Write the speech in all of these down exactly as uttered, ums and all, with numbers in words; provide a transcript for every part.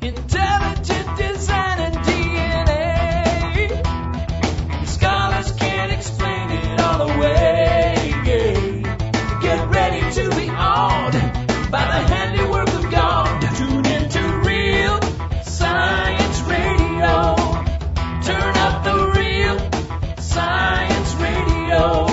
Intelligent design and D N A. Scholars can't explain it all away. Yeah. Get ready to be awed by the handiwork of God. Tune into Real Science Radio. Turn up the Real Science Radio.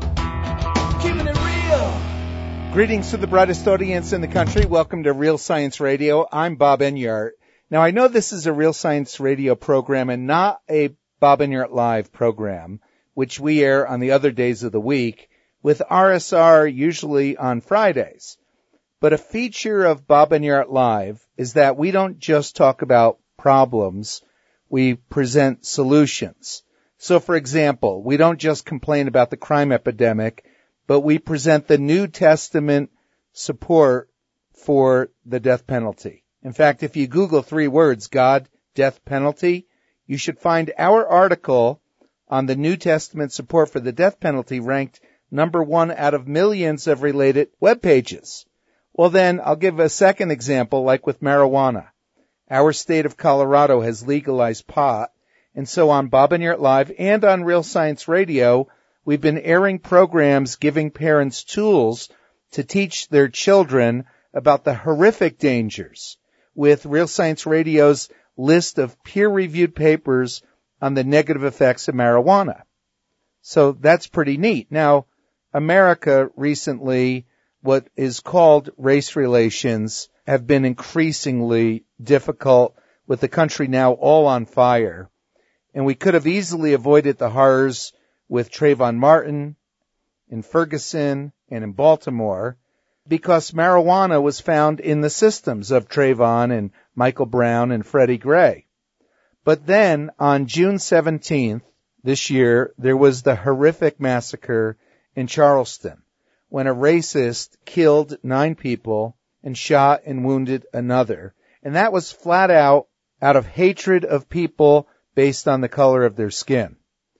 Keeping it real. Greetings to the brightest audience in the country. Welcome to Real Science Radio. I'm Bob Enyart. Now, I know this is a Real Science Radio program and not a Bob Enyart Live program, which we air on the other days of the week, with R S R usually on Fridays. But a feature of Bob Enyart Live is that we don't just talk about problems, we present solutions. So, for example, we don't just complain about the crime epidemic, but we present the New Testament support for the death penalty. In fact, if you Google three words, God, death penalty, you should find our article on the New Testament support for the death penalty ranked number one out of millions of related web pages. Well, then I'll give a second example, like with marijuana. Our state of Colorado has legalized pot, and so on Bob Enyart Live and on Real Science Radio, we've been airing programs giving parents tools to teach their children about the horrific dangers with Real Science Radio's list of peer-reviewed papers on the negative effects of marijuana. So that's pretty neat. Now, America recently, what is called race relations, have been increasingly difficult, with the country now all on fire. And we could have easily avoided the horrors with Trayvon Martin in Ferguson and in Baltimore, because marijuana was found in the systems of Trayvon and Michael Brown and Freddie Gray. But then on June seventeenth this year, there was the horrific massacre in Charleston when a racist killed nine people and shot and wounded another. And that was flat out out of hatred of people based on the color of their skin.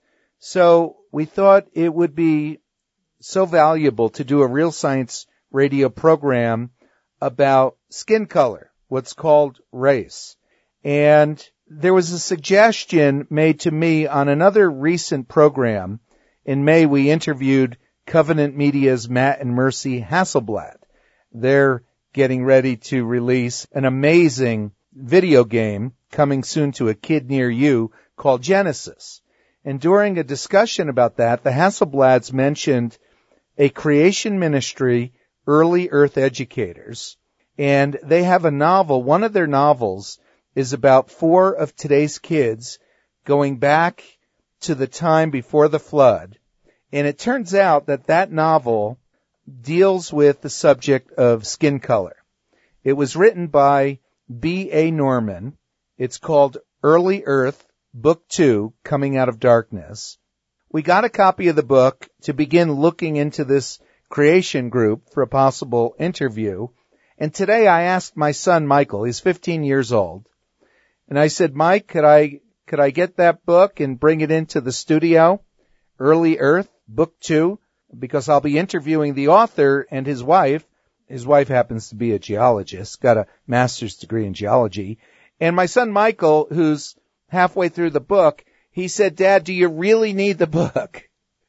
So we thought it would be so valuable to do a Real Science Radio program about skin color, what's called race. And there was a suggestion made to me on another recent program. In May, we interviewed Covenant Media's Matt and Mercy Hasselblad. They're getting ready to release an amazing video game coming soon to a kid near you called Genesis. And during a discussion about that, the Hasselblads mentioned a creation ministry, Early Earth Educators, and they have a novel. One of their novels is about four of today's kids going back to the time before the flood. And it turns out that that novel deals with the subject of skin color. It was written by B A Norman. It's called Early Earth, Book Two, Coming Out of Darkness. We got a copy of the book to begin looking into this creation group for a possible interview. And today I asked my son, Michael, he's fifteen years old. And I said, Mike, could I, could I get that book and bring it into the studio? Early Earth, Book Two, because I'll be interviewing the author and his wife. His wife happens to be a geologist, got a master's degree in geology. And my son, Michael, who's halfway through the book, he said, Dad, do you really need the book?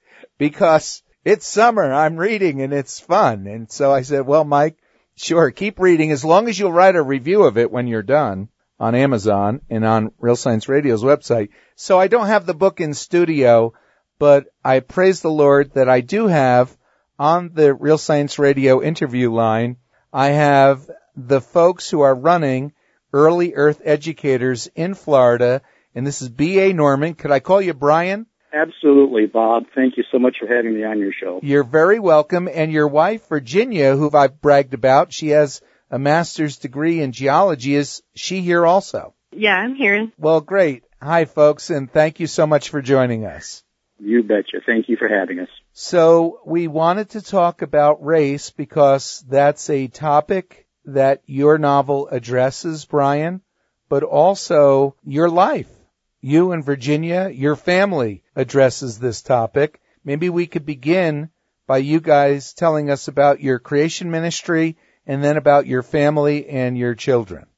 Because it's summer, I'm reading, and it's fun. And so I said, well, Mike, sure, keep reading as long as you'll write a review of it when you're done on Amazon and on Real Science Radio's website. So I don't have the book in studio, but I praise the Lord that I do have on the Real Science Radio interview line, I have the folks who are running Early Earth Educators in Florida, and this is B A Norman. Could I call you Brian? Absolutely, Bob. Thank you so much for having me on your show. You're very welcome. And your wife, Virginia, who I've bragged about, she has a master's degree in geology. Is she here also? Yeah, I'm here. Well, great. Hi, folks, and thank you so much for joining us. You betcha. Thank you for having us. So we wanted to talk about race because that's a topic that your novel addresses, Brian, but also your life. You and Virginia, your family addresses this topic. Maybe we could begin by you guys telling us about your creation ministry and then about your family and your children.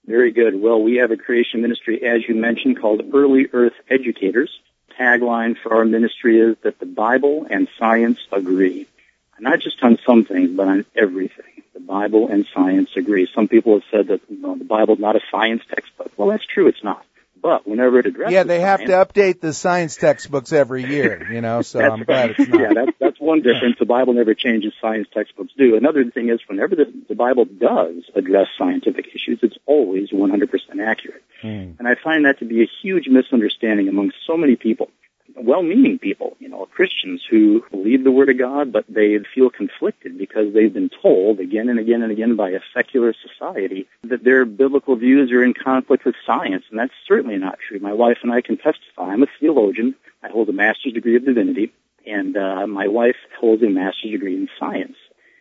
Very good. Well, we have a creation ministry, as you mentioned, called Early Earth Educators. Tagline for our ministry is that the Bible and science agree. Not just on some things, but on everything. The Bible and science agree. Some people have said that you know, the Bible is not a science textbook. Well, that's true, it's not. But whenever it addresses Yeah, they have science, to update the science textbooks every year, you know, so I'm glad it's not. Yeah, that's, that's one difference. The Bible never changes, science textbooks do. Another thing is whenever the, the Bible does address scientific issues, it's always one hundred percent accurate. Mm. And I find that to be a huge misunderstanding among so many people. Well-meaning people, you know, Christians who believe the Word of God, but they feel conflicted because they've been told again and again and again by a secular society that their biblical views are in conflict with science, and that's certainly not true. My wife and I can testify. I'm a theologian. I hold a master's degree of divinity, and uh, my wife holds a master's degree in science.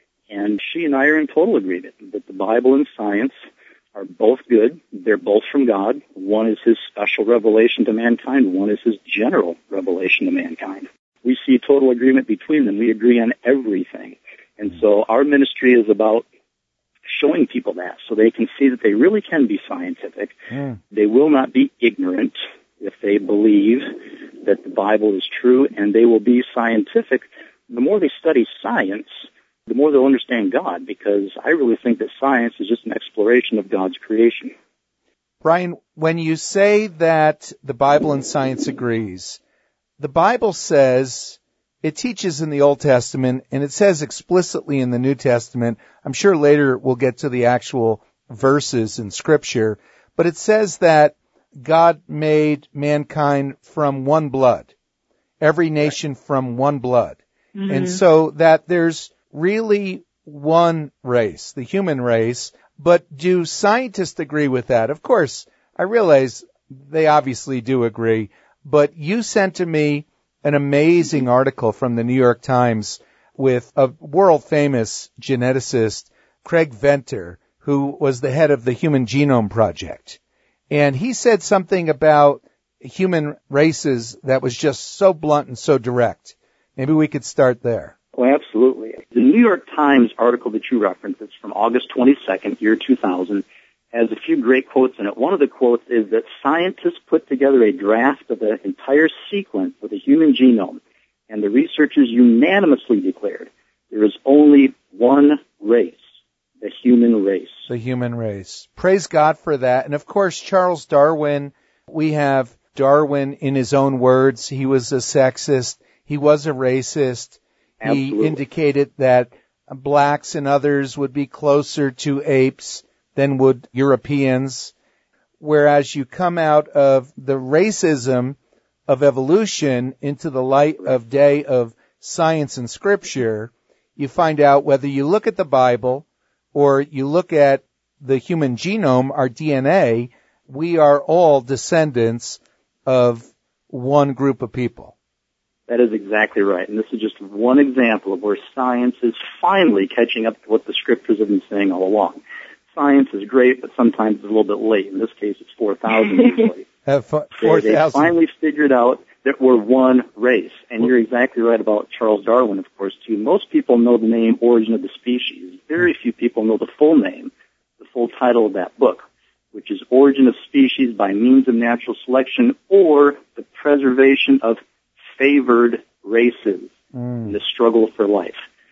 And she and I are in total agreement that the Bible and science are both good. They're both from God. One is His special revelation to mankind. One is His general revelation to mankind. We see total agreement between them. We agree on everything. And so our ministry is about showing people that so they can see that they really can be scientific. Mm. They will not be ignorant if they believe that the Bible is true, and they will be scientific. The more they study science, the more they'll understand God, because I really think that science is just an exploration of God's creation. Brian, when you say that the Bible and science agrees, the Bible says, it teaches in the Old Testament, and it says explicitly in the New Testament, I'm sure later we'll get to the actual verses in Scripture, but it says that God made mankind from one blood, every nation from one blood. Mm-hmm. And so that there's really one race, the human race, but do scientists agree with that? Of course, I realize they obviously do agree, but you sent to me an amazing article from the New York Times with a world-famous geneticist, Craig Venter, who was the head of the Human Genome Project. And he said something about human races that was just so blunt and so direct. Maybe we could start there. Well, absolutely. The New York Times article that you referenced, it's from August twenty-second, year two thousand, has a few great quotes in it. One of the quotes is that scientists put together a draft of the entire sequence of the human genome, and the researchers unanimously declared there is only one race, the human race. The human race. Praise God for that. And of course, Charles Darwin, we have Darwin in his own words. He was a sexist. He was a racist. Absolutely. He indicated that blacks and others would be closer to apes than would Europeans, whereas you come out of the racism of evolution into the light of day of science and Scripture, you find out whether you look at the Bible or you look at the human genome, our D N A, we are all descendants of one group of people. That is exactly right. And this is just one example of where science is finally catching up to what the Scriptures have been saying all along. Science is great, but sometimes it's a little bit late. In this case, it's four thousand years late. Uh, four they, they finally figured out that we're one race. And you're exactly right about Charles Darwin, of course, too. Most people know the name Origin of the Species. Very few people know the full name, the full title of that book, which is Origin of Species by Means of Natural Selection, or The Preservation of Favored Races mm. in the Struggle for Life.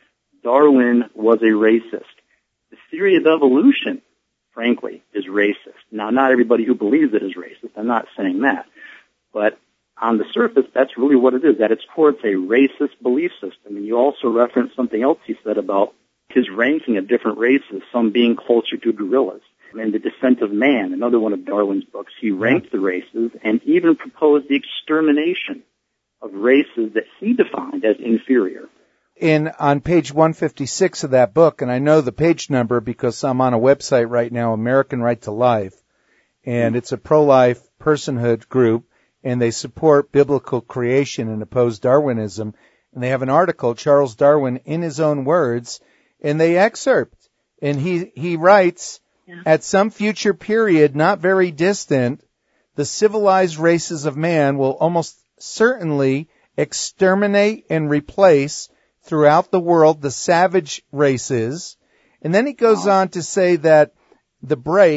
Darwin was a racist. The theory of evolution, frankly, is racist. Now, not everybody who believes it is racist. I'm not saying that. But on the surface, that's really what it is. At its core, it's a racist belief system. And you also referenced something else he said about his ranking of different races, some being closer to gorillas. And The Descent of Man, another one of Darwin's books, he ranked the races and even proposed the extermination of races that he defined as inferior. In on page one fifty-six of that book, and I know the page number because I'm on a website right now, American Right to Life, and it's a pro-life personhood group, and they support biblical creation and oppose Darwinism. And they have an article, Charles Darwin, in his own words, and they excerpt. And he, he writes, yeah. At some future period, not very distant, the civilized races of man will almost certainly exterminate and replace throughout the world the savage races. And then he goes on to say that the break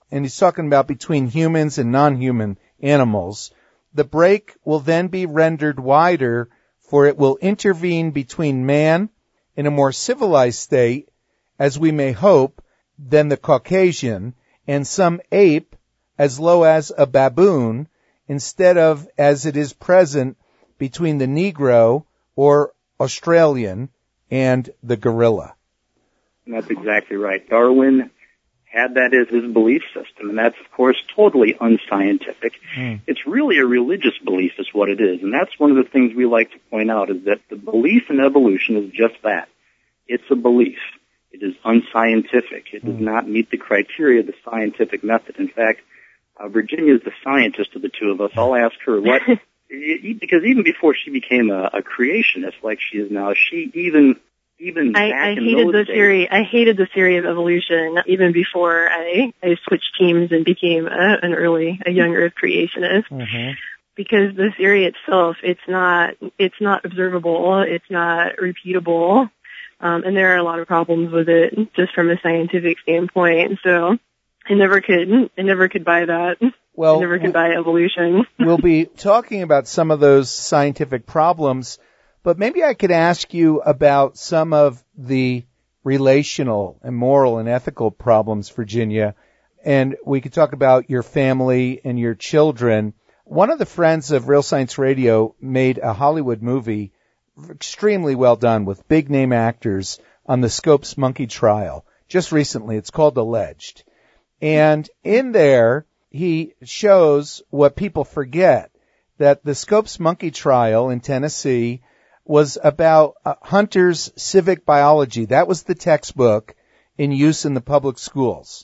and he's talking about between humans and non-human animals, the break will then be rendered wider, for it will intervene between man in a more civilized state, as we may hope, than the Caucasian, and some ape as low as a baboon, instead of as it is present between the Negro or Australian and the gorilla. And that's exactly right. Darwin had that as his belief system, and that's, of course, totally unscientific. Mm. It's really a religious belief is what it is, and that's one of the things we like to point out, is that the belief in evolution is just that. It's a belief. It is unscientific. It mm. does not meet the criteria of the scientific method. In fact, uh, Virginia is the scientist of the two of us. I'll ask her what, because even before she became a, a creationist like she is now, she even... Even I, I hated the days. theory. I hated the theory of evolution even before I, I switched teams and became a, an early, a young Earth creationist. Mm-hmm. Because the theory itself, it's not, it's not observable. It's not repeatable, um, and there are a lot of problems with it just from a scientific standpoint. So I never could, I never could buy that. Well, I never could buy evolution. We'll be talking about some of those scientific problems. But maybe I could ask you about some of the relational and moral and ethical problems, Virginia, and we could talk about your family and your children. One of the friends of Real Science Radio made a Hollywood movie, extremely well done, with big-name actors on the Scopes monkey trial just recently. It's called Alleged. And in there, he shows what people forget, that the Scopes monkey trial in Tennessee was about uh, Hunter's civic biology. That was the textbook in use in the public schools.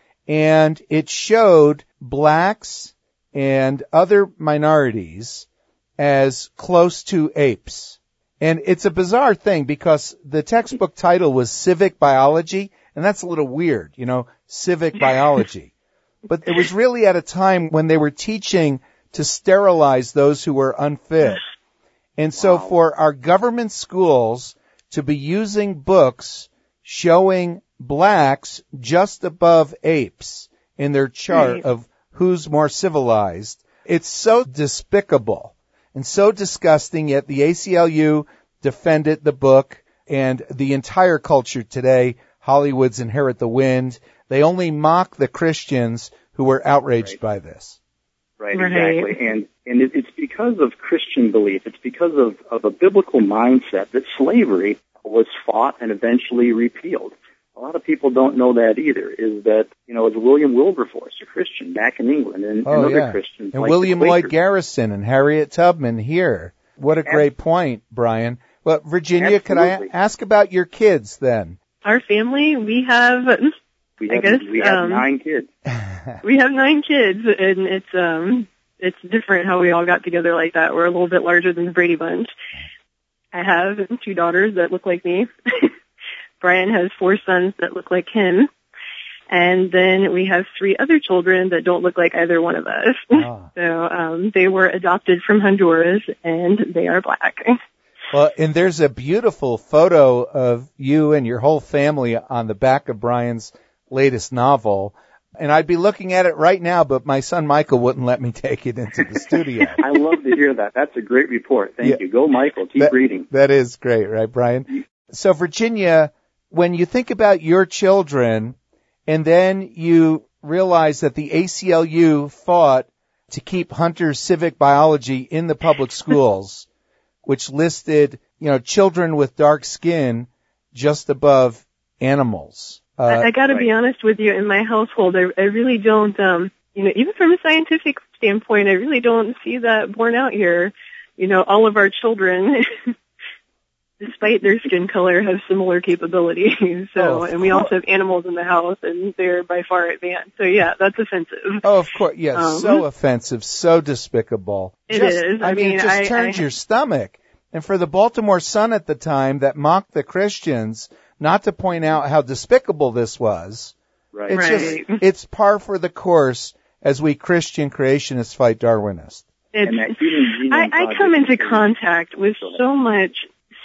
And it showed blacks and other minorities as close to apes. And it's a bizarre thing because the textbook title was Civic Biology, and that's a little weird, you know, civic biology. But it was really at a time when they were teaching to sterilize those who were unfit. And so wow. for our government schools to be using books showing blacks just above apes in their chart right. of who's more civilized, it's so despicable and so disgusting, yet the A C L U defended the book, and the entire culture today, Hollywood's Inherit the Wind, they only mock the Christians who were outraged right. by this. Right, exactly. Right. And and it, it's because of Christian belief, it's because of, of a biblical mindset that slavery was fought and eventually repealed. A lot of people don't know that either, is that, you know, it's William Wilberforce, a Christian back in England, and, oh, and other yeah. Christians. And like William Lloyd Garrison and Harriet Tubman here. What a great point, Brian. Well, Virginia, Absolutely. Could I ask about your kids then? Our family, we have... We have, I guess, we have um, nine kids. We have nine kids, and it's um it's different how we all got together like that. We're a little bit larger than the Brady Bunch. I have two daughters that look like me. Brian has four sons that look like him. And then we have three other children that don't look like either one of us. Oh. So um they were adopted from Honduras, and they are black. Well, and there's a beautiful photo of you and your whole family on the back of Brian's latest novel, and I'd be looking at it right now, but my son Michael wouldn't let me take it into the studio. I love to hear that. That's a great report. Thank yeah. you. Go, Michael. Keep that, reading. That is great, right, Brian? So, Virginia, when you think about your children, and then you realize that the A C L U fought to keep Hunter's civic biology in the public schools, which listed, you know, children with dark skin just above animals. Uh, I, I got to right. be honest with you. In my household, I, I really don't, um, you know, even from a scientific standpoint, I really don't see that borne out here. You know, all of our children, despite their skin color, have similar capabilities. So, oh, and we also have animals in the house, and they're by far advanced. So, yeah, that's offensive. Oh, of course, yes, um, so offensive, so despicable. It just, is. I, I mean, mean, it just I, turns I, your stomach. And for the Baltimore Sun at the time that mocked the Christians, not to point out how despicable this was, right. it's right. just, it's par for the course as we Christian creationists fight Darwinists. It's, I, I come into contact with so much,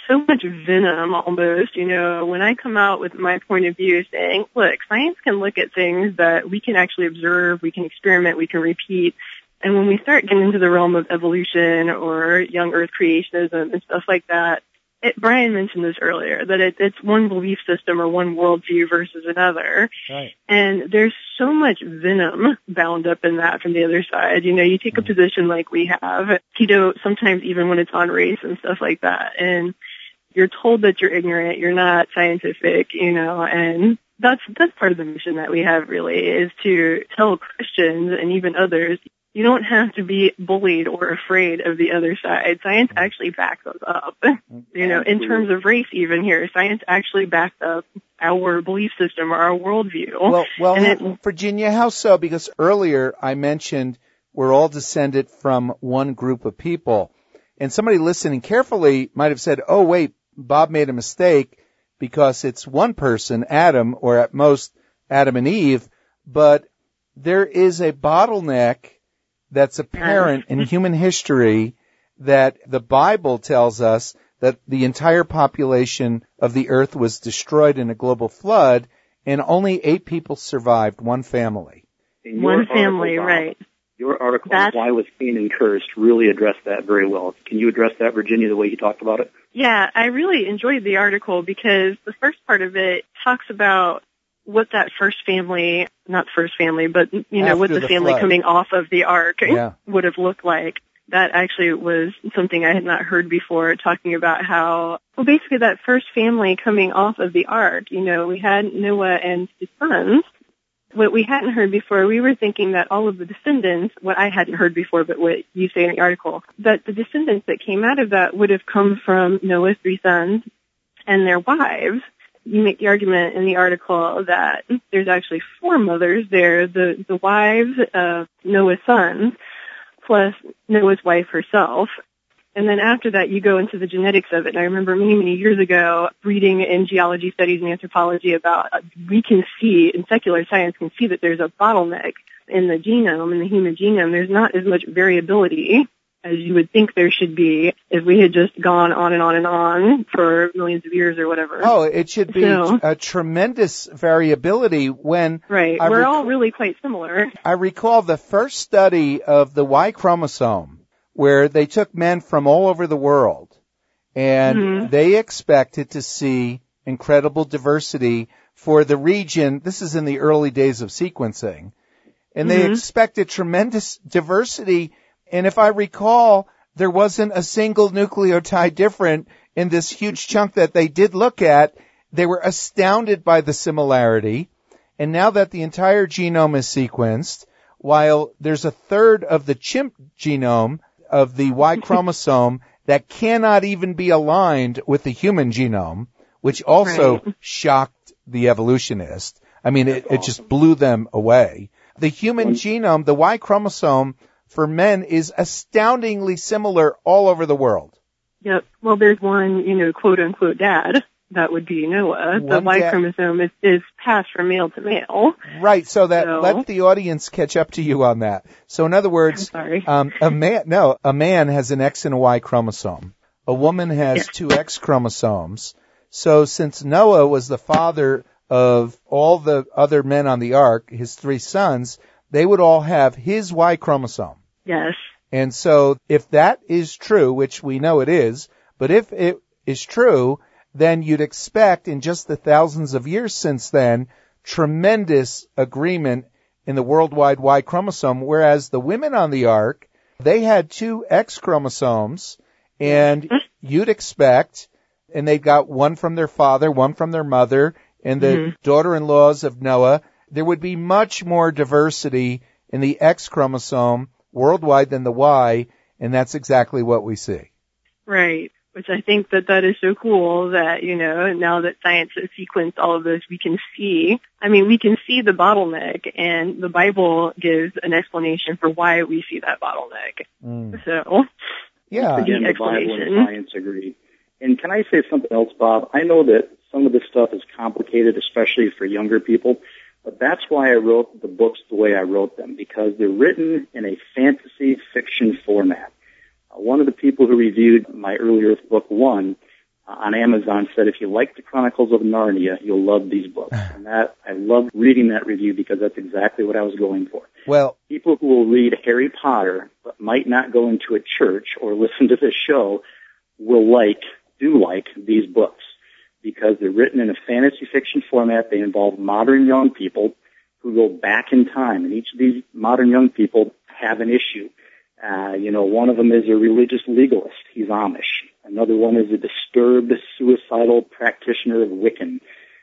so much venom almost, you know, when I come out with my point of view saying, look, science can look at things that we can actually observe, we can experiment, we can repeat. And when we start getting into the realm of evolution or young earth creationism and stuff like that, it, Brian mentioned this earlier, that it, it's one belief system or one worldview versus another. Right. And there's so much venom bound up in that from the other side. You know, you take a position like we have, keto, sometimes even when it's on race and stuff like that, and you're told that you're ignorant, you're not scientific, you know, and that's, that's part of the mission that we have really, is to tell Christians and even others, you don't have to be bullied or afraid of the other side. Science actually backs us up. You know, in terms of race even here, science actually backs up our belief system or our worldview. Well, well and it, Virginia, how so? Because earlier I mentioned we're all descended from one group of people. And somebody listening carefully might have said, oh, wait, Bob made a mistake because it's one person, Adam, or at most Adam and Eve. But there is a bottleneck that's apparent in human history, that the Bible tells us that the entire population of the earth was destroyed in a global flood, and only eight people survived, one family. One family, article, right. Your article, That's, Why Was Cain and Cursed, really addressed that very well. Can you address that, Virginia, the way you talked about it? Yeah, I really enjoyed the article because the first part of it talks about what that first family, not first family, but, you know, After what the, the family flood. coming off of the ark Yeah. would have looked like. That actually was something I had not heard before, talking about how, well, basically that first family coming off of the ark, you know, we had Noah and his sons. What we hadn't heard before, we were thinking that all of the descendants, what I hadn't heard before, but what you say in the article, that the descendants that came out of that would have come from Noah's three sons and their wives. You make the argument in the article that there's actually four mothers there, the, the wives of Noah's sons, plus Noah's wife herself. And then after that, you go into the genetics of it. And I remember many, many years ago reading in geology studies and anthropology about, uh, we can see, in secular science, can see that there's a bottleneck in the genome, in the human genome. There's not as much variability as you would think there should be if we had just gone on and on and on for millions of years or whatever. Oh, it should be so, a tremendous variability when... Right. I We're rec- all really quite similar. I recall the first study of the Y chromosome, where they took men from all over the world, and mm-hmm. they expected to see incredible diversity for the region. This is in the early days of sequencing. And they mm-hmm. expected tremendous diversity. And if I recall, there wasn't a single nucleotide different in this huge chunk that they did look at. They were astounded by the similarity. And now that the entire genome is sequenced, while there's a third of the chimp genome of the Y chromosome that cannot even be aligned with the human genome, which also right. shocked the evolutionist. I mean, it, it just blew them away. The human genome, the Y chromosome, for men is astoundingly similar all over the world. Yep. Well, there's one, you know, quote unquote dad. That would be Noah. One the Y dad. chromosome is, is passed from male to male. Right. So that So- let the audience catch up to you on that. So in other words, I'm sorry. um, a man, no, a man has an X and a Y chromosome. A woman has Yeah. two X chromosomes. So since Noah was the father of all the other men on the ark, his three sons, they would all have his Y chromosome. Yes. And so if that is true, which we know it is, but if it is true, then you'd expect in just the thousands of years since then, tremendous agreement in the worldwide Y chromosome, whereas the women on the ark, they had two X chromosomes, and you'd expect, and they got one from their father, one from their mother, and the Mm-hmm. daughter-in-laws of Noah, there would be much more diversity in the X chromosome worldwide than the Y, and that's exactly what we see. Right. Which I think that that is so cool that, you know, now that science has sequenced all of this, we can see, I mean, we can see the bottleneck, and the Bible gives an explanation for why we see that bottleneck. Mm. So, Yeah. Again, the Bible and explanation. science agree. And can I say something else, Bob? I know that some of this stuff is complicated, especially for younger people, but that's why I wrote the books the way I wrote them, because they're written in a fantasy fiction format. Uh, one of the people who reviewed my earlier book one on Amazon said, if you like the Chronicles of Narnia, you'll love these books. And that, I loved reading that review because that's exactly what I was going for. Well, people who will read Harry Potter but might not go into a church or listen to this show will like, do like these books because they're written in a fantasy fiction format. They involve modern young people who go back in time, and each of these modern young people have an issue. Uh, you know, one of them is a religious legalist. He's Amish. Another one is a disturbed, suicidal practitioner of Wiccan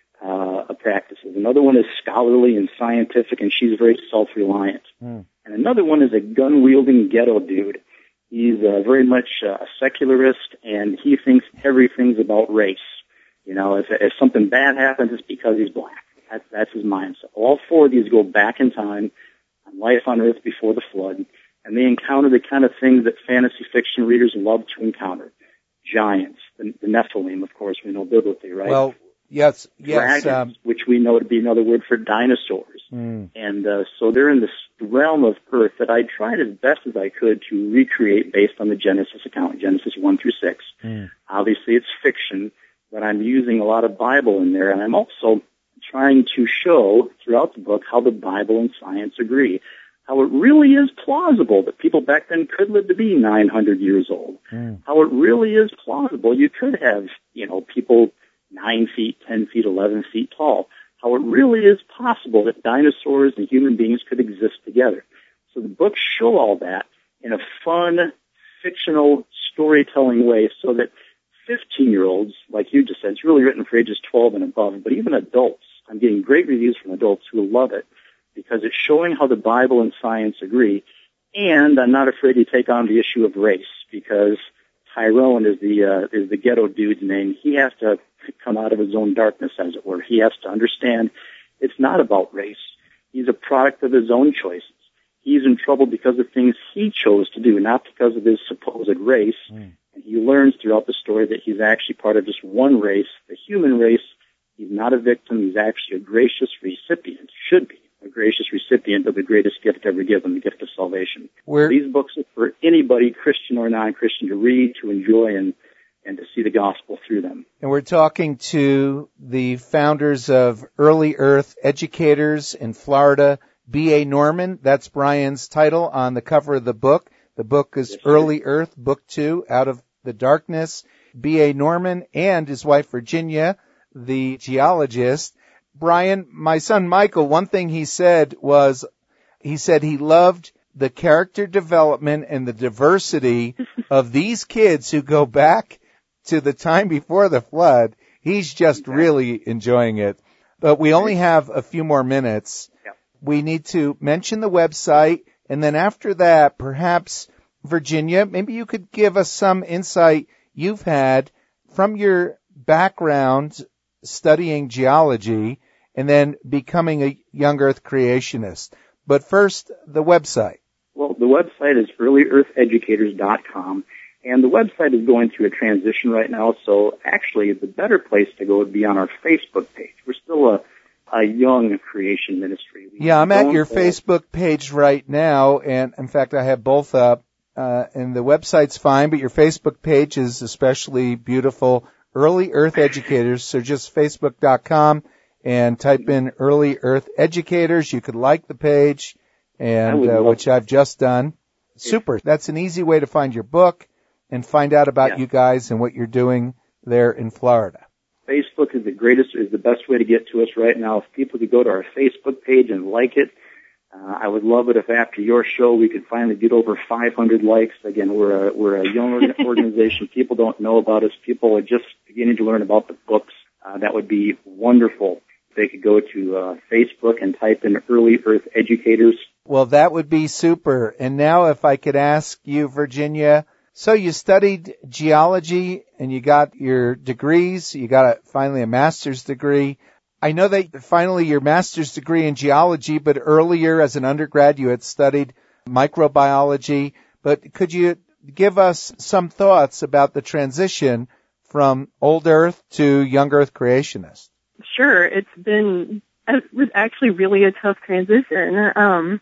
uh, practices. Another one is scholarly and scientific, and she's very self-reliant. Mm. And another one is a gun-wielding ghetto dude. He's uh, very much uh, a secularist, and he thinks everything's about race. You know, if, if something bad happens, it's because he's black. That's, that's his mindset. All four of these go back in time on life on Earth before the flood, and they encounter the kind of things that fantasy fiction readers love to encounter. Giants, the, the Nephilim, of course, we know biblically, right? Well, yes, yes. Dragons, um, which we know to be another word for dinosaurs. Mm. And uh, so they're in this realm of Earth that I tried as best as I could to recreate based on the Genesis account, Genesis one through six. Mm. Obviously, it's fiction, but I'm using a lot of Bible in there, and I'm also trying to show throughout the book how the Bible and science agree, how it really is plausible that people back then could live to be nine hundred years old, mm. how it really is plausible you could have, you know, people nine feet, ten feet, eleven feet tall, how it really is possible that dinosaurs and human beings could exist together. So the books show all that in a fun, fictional, storytelling way so that fifteen-year-olds, like you just said, it's really written for ages twelve and above, but even adults, I'm getting great reviews from adults who love it because it's showing how the Bible and science agree, and I'm not afraid to take on the issue of race because Tyrone is the uh, is the ghetto dude's name. He has to come out of his own darkness, as it were. He has to understand it's not about race. He's a product of his own choices. He's in trouble because of things he chose to do, not because of his supposed race. Mm. And he learns throughout the story that he's actually part of just one race, the human race. He's not a victim. He's actually a gracious recipient, should be a gracious recipient of the greatest gift ever given, the gift of salvation. We're, These books are for anybody, Christian or non-Christian, to read, to enjoy, and, and to see the gospel through them. And we're talking to the founders of Early Earth Educators in Florida, B A Norman. That's Brian's title on the cover of the book. The book is yes, Early Earth, Book Two, Out of the Darkness. B A Norman and his wife Virginia, the geologist. Brian, my son Michael, one thing he said was, he said he loved the character development and the diversity of these kids who go back to the time before the flood. He's just okay. really enjoying it. But we only have a few more minutes. Yep. We need to mention the website, and then after that, perhaps, Virginia, maybe you could give us some insight you've had from your background studying geology and then becoming a young earth creationist. But first, the website. Well, the website is early earth educators dot com, and the website is going through a transition right now, so actually the better place to go would be on our Facebook page. We're still a, a young creation ministry. We yeah, I'm at your Facebook page right now, and in fact I have both up, uh, and the website's fine, but your Facebook page is especially beautiful. Early Earth Educators, so just facebook dot com and type in Early Earth Educators. You could like the page, and uh, which I've just done. Super. That's an easy way to find your book and find out about yeah. you guys and what you're doing there in Florida. Facebook is the greatest, is the best way to get to us right now. If people could go to our Facebook page and like it, uh, I would love it if after your show we could finally get over five hundred likes. Again, we're a, we're a young organization. People don't know about us. People are just beginning to learn about the books. Uh, that would be wonderful. They could go to uh, Facebook and type in Early Earth Educators. Well, that would be super. And now if I could ask you, Virginia, so you studied geology and you got your degrees. You got a, finally a master's degree. I know that finally your master's degree in geology, but earlier as an undergrad you had studied microbiology. But could you give us some thoughts about the transition from old Earth to young Earth creationist? Sure. It's been, it was actually really a tough transition. Um,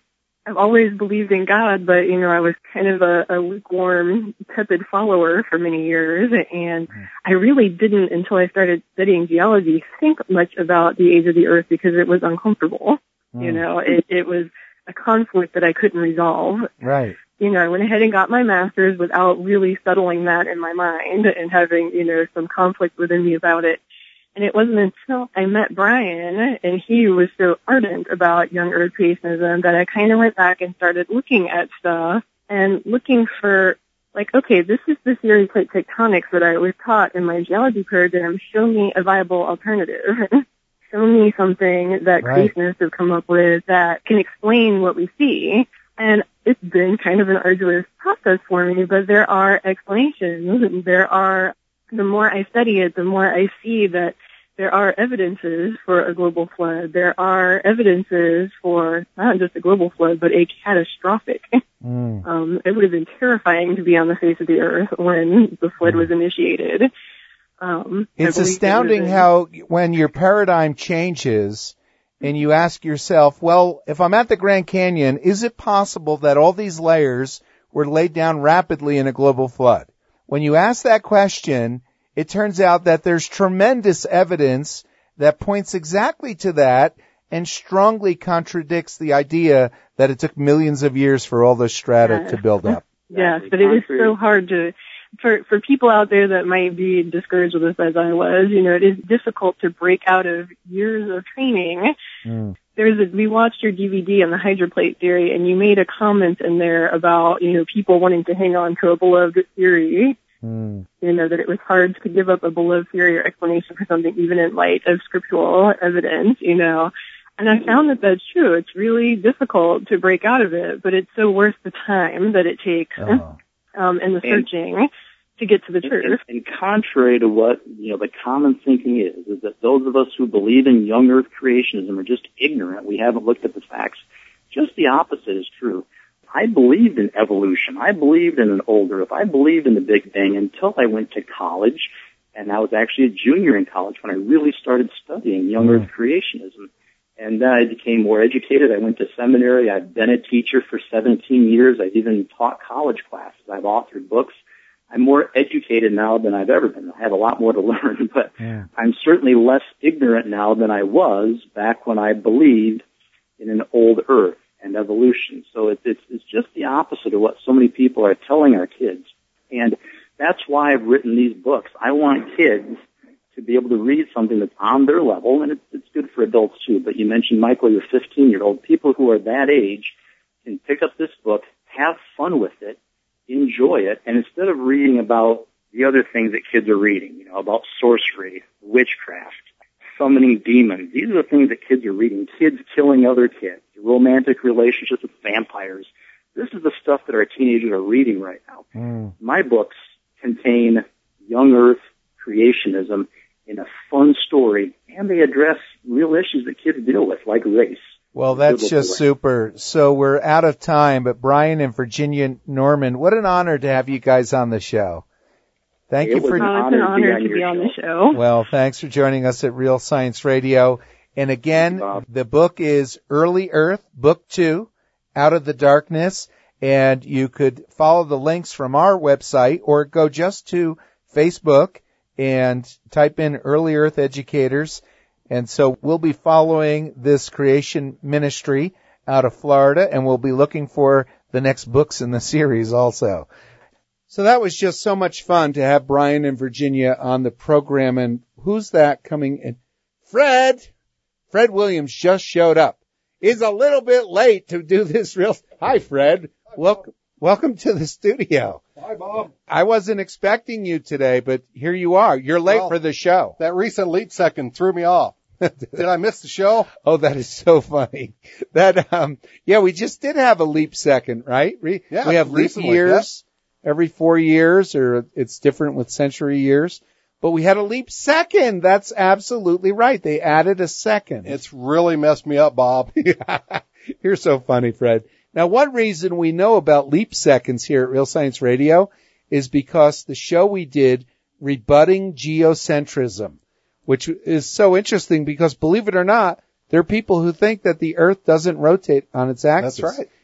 I've always believed in God, but, you know, I was kind of a, a lukewarm, tepid follower for many years, and I really didn't, until I started studying geology, think much about the age of the Earth because it was uncomfortable. Mm. You know, it, it was a conflict that I couldn't resolve. Right. You know, I went ahead and got my master's without really settling that in my mind and having, you know, some conflict within me about it. And it wasn't until I met Brian, and he was so ardent about young Earth creationism, that I kind of went back and started looking at stuff and looking for, like, okay, this is the theory plate tectonics that I was taught in my geology program. Show me a viable alternative. Show me something that right. creationists have come up with that can explain what we see. And it's been kind of an arduous process for me, but there are explanations, and there are, the more I study it, the more I see that there are evidences for a global flood. There are evidences for not just a global flood, but a catastrophic. Mm. Um, it would have been terrifying to be on the face of the Earth when the flood mm. was initiated. Um, it's astounding how when your paradigm changes and you ask yourself, well, if I'm at the Grand Canyon, is it possible that all these layers were laid down rapidly in a global flood? When you ask that question, it turns out that there's tremendous evidence that points exactly to that and strongly contradicts the idea that it took millions of years for all those strata yes. to build up. Yes, but it is so hard to, for, for people out there that might be discouraged with this as I was, you know, it is difficult to break out of years of training. Mm. There's a, we watched your D V D on the hydroplate theory, and you made a comment in there about, you know, people wanting to hang on to a beloved theory. Mm. You know, that it was hard to give up a beloved theory or explanation for something even in light of scriptural evidence, you know. And I found that that's true. It's really difficult to break out of it, but it's so worth the time that it takes oh. um, and the searching and, to get to the truth. And, and contrary to what, you know, the common thinking is, is that those of us who believe in young Earth creationism are just ignorant. We haven't looked at the facts. Just the opposite is true. I believed in evolution. I believed in an old Earth. I believed in the Big Bang until I went to college, and I was actually a junior in college when I really started studying young mm. Earth creationism. And then I became more educated. I went to seminary. I've been a teacher for seventeen years. I've even taught college classes. I've authored books. I'm more educated now than I've ever been. I have a lot more to learn, but yeah. I'm certainly less ignorant now than I was back when I believed in an old Earth and evolution. So it's, it's, it's just the opposite of what so many people are telling our kids. And that's why I've written these books. I want kids to be able to read something that's on their level, and it's, it's good for adults too. But you mentioned, Michael, you're fifteen-year-old. People who are that age can pick up this book, have fun with it, enjoy it, and instead of reading about the other things that kids are reading, you know, about sorcery, witchcraft, summoning demons, these are the things that kids are reading. Kids killing other kids, romantic relationships with vampires. This is the stuff that our teenagers are reading right now. Mm. My books contain young Earth creationism in a fun story, and they address real issues that kids deal with, like race. Well, that's just super. So we're out of time, but Brian and Virginia Norman, what an honor to have you guys on the show. Thank it you for... It's an honor to be on the show. Well, thanks for joining us at Real Science Radio. And again, the book is Early Earth, Book Two, Out of the Darkness, and you could follow the links from our website or go just to Facebook and type in Early Earth Educators. And so we'll be following this creation ministry out of Florida, and we'll be looking for the next books in the series also. So that was just so much fun to have Brian and Virginia on the program. And who's that coming in? Fred! Fred Williams just showed up. He's a little bit late to do this real... Hi, Fred. Hi, welcome. Welcome to the studio. Hi, Bob. I wasn't expecting you today, but here you are. You're late well, for the show. That recent leap second threw me off. Did I miss the show? Oh, that is so funny. That, um, yeah, we just did have a leap second, right? Re- yeah, we have leap recently, years yeah. every four years, or it's different with century years. But we had a leap second. That's absolutely right. They added a second. It's really messed me up, Bob. You're so funny, Fred. Now, one reason we know about leap seconds here at Real Science Radio is because the show we did, Rebutting Geocentrism, which is so interesting because, believe it or not, there are people who think that the Earth doesn't rotate on its axis. That's right.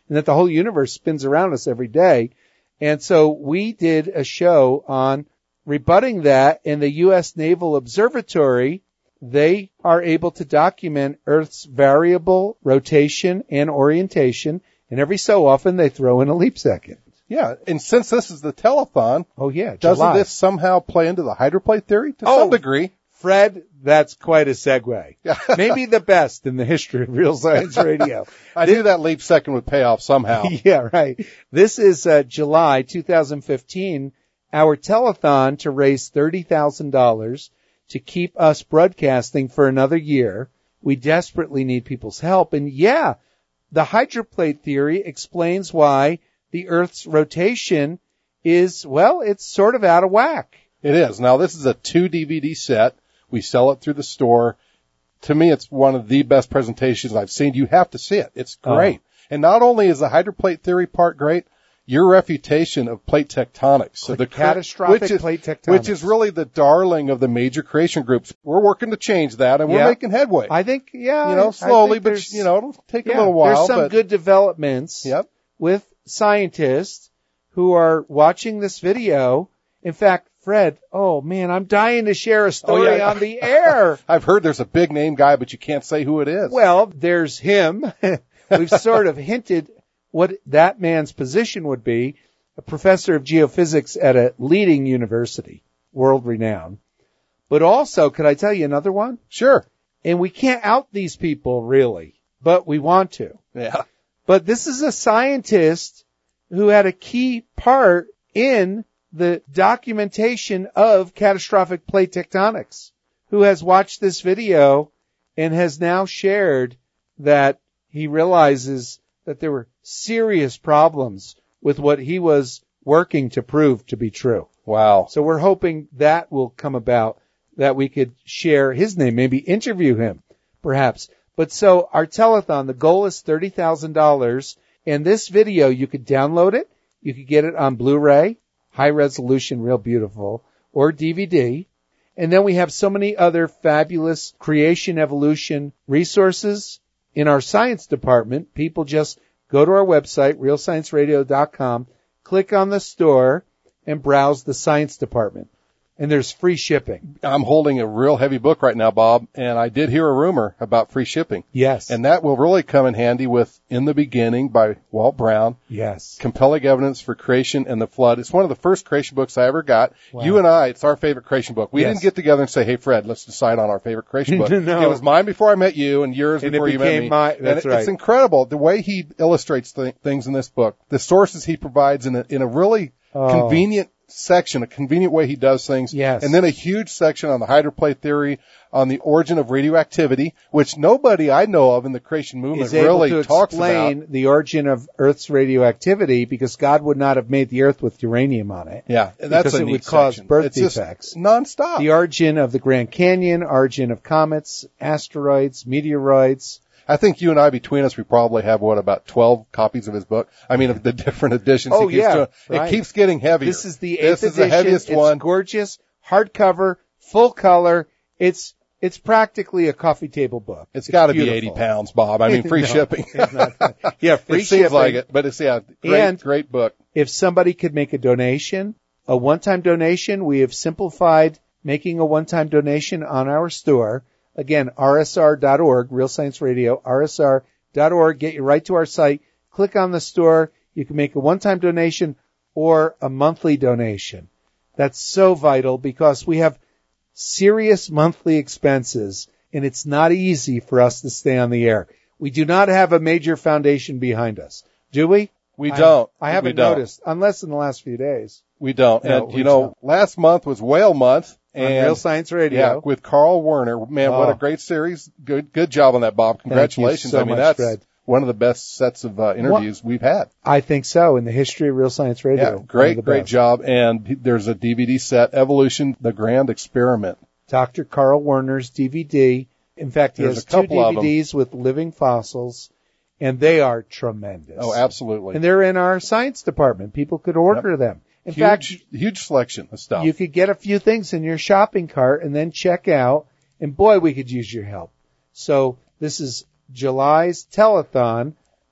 and that the whole universe spins around us every day. And so we did a show on rebutting that, and the U S Naval Observatory, they are able to document Earth's variable rotation and orientation, and every so often they throw in a leap second. Yeah, and since this is the telethon, oh yeah, doesn't July. this somehow play into the hydroplate theory to oh, some degree? Fred, that's quite a segue. Maybe the best in the history of Real Science Radio. I this, knew that leap second would pay off somehow. Yeah, right. This is uh, July two thousand fifteen, our telethon to raise thirty thousand dollars to keep us broadcasting for another year. We desperately need people's help. And yeah, the hydroplate theory explains why the Earth's rotation is, well, it's sort of out of whack. It is. Now, this is a two D V D set. We sell it through the store. To me, it's one of the best presentations I've seen. You have to see it. It's great. Oh. And not only is the hydroplate theory part great, your refutation of plate tectonics. So the, the catastrophic which is, plate tectonics. Which is really the darling of the major creation groups. We're working to change that, and we're yeah. making headway. I think, yeah. You know, slowly, but, you know, it'll take yeah, a little while. There's some but, good developments yep. with scientists who are watching this video. In fact, Fred, oh man, I'm dying to share a story oh, yeah. on the air. I've heard there's a big name guy, but you can't say who it is. Well, there's him. We've sort of hinted what that man's position would be, a professor of geophysics at a leading university, world renowned. But also, could I tell you another one? Sure. And we can't out these people really, but we want to. Yeah. But this is a scientist who had a key part in the documentation of catastrophic plate tectonics, who has watched this video and has now shared that he realizes that there were serious problems with what he was working to prove to be true. Wow. So we're hoping that will come about, that we could share his name, maybe interview him, perhaps. But so our telethon, the goal is thirty thousand dollars, and this video, you could download it, you could get it on Blu-ray, high resolution, real beautiful, or D V D. And then we have so many other fabulous creation evolution resources in our science department. People just go to our website, real science radio dot com, click on the store, and browse the science department. And there's free shipping. I'm holding a real heavy book right now, Bob, and I did hear a rumor about free shipping. Yes. And that will really come in handy with In the Beginning by Walt Brown. Yes. Compelling Evidence for Creation and the Flood. It's one of the first creation books I ever got. Wow. You and I, it's our favorite creation book. We yes. didn't get together and say, hey, Fred, let's decide on our favorite creation book. No. It was mine before I met you and yours and before it you met me. My, that's and right. It's incredible the way he illustrates th- things in this book, the sources he provides in a, in a really oh. convenient section, a convenient way he does things. Yes. And then a huge section on the hydroplate theory, on the origin of radioactivity, which nobody I know of in the creation movement is able really to talks explain about. The origin of Earth's radioactivity, because God would not have made the Earth with uranium on it. Yeah, that's because a it neat would cause section. birth it's defects. Just nonstop. The origin of the Grand Canyon, origin of comets, asteroids, meteoroids. I think you and I, between us, we probably have, what, about twelve copies of his book? I mean, of the different editions. Oh, he keeps yeah. doing. Right. It keeps getting heavier. This is the eighth this edition. Is the heaviest it's one. Gorgeous, hardcover, full color. It's it's practically a coffee table book. It's, it's got to be eighty pounds, Bob. I mean, free no, shipping. yeah, free it shipping. seems like it, but it's, yeah, great, and great book. If somebody could make a donation, a one-time donation, we have simplified making a one-time donation on our store. Again, R S R dot org, Real Science Radio, R S R dot org, get you right to our site. Click on the store. You can make a one-time donation or a monthly donation. That's so vital because we have serious monthly expenses, and it's not easy for us to stay on the air. We do not have a major foundation behind us, do we? We don't. I, I haven't we don't. noticed, unless in the last few days. We don't. No, and, we you know, don't. last month was Whale Month. On and Real Science Radio. Yeah, with Carl Werner. Man, oh. what a great series. Good good job on that, Bob. Congratulations. Thank you so I mean, much, that's Fred. one of the best sets of uh, interviews well, we've had. I think so, in the history of Real Science Radio. Yeah, great, great job. And there's a D V D set, Evolution, The Grand Experiment. Doctor Carl Werner's D V D. In fact, he there's has a two D V Ds with living fossils, and they are tremendous. Oh, absolutely. And they're in our science department. People could order yep. them. In huge, fact, huge selection of stuff. You could get a few things in your shopping cart and then check out, and boy, we could use your help. So this is July's telethon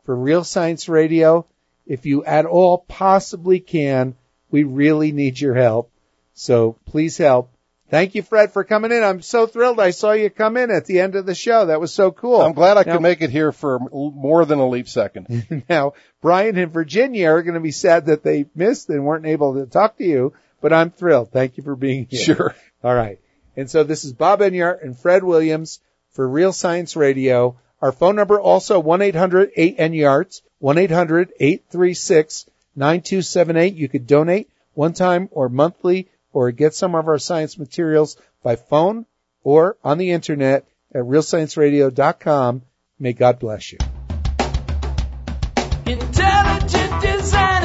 for Real Science Radio. If you at all possibly can, we really need your help. So please help. Thank you, Fred, for coming in. I'm so thrilled I saw you come in at the end of the show. That was so cool. I'm glad I now, could make it here for more than a leap second. Now, Brian and Virginia are going to be sad that they missed and weren't able to talk to you, but I'm thrilled. Thank you for being here. Sure. All right. And so this is Bob Enyart and Fred Williams for Real Science Radio. Our phone number also one eight hundred eight N Y A R T S, one eight hundred eight three six nine two seven eight. You could donate one time or monthly or get some of our science materials by phone or on the internet at real science radio dot com. May God bless you. Intelligent design.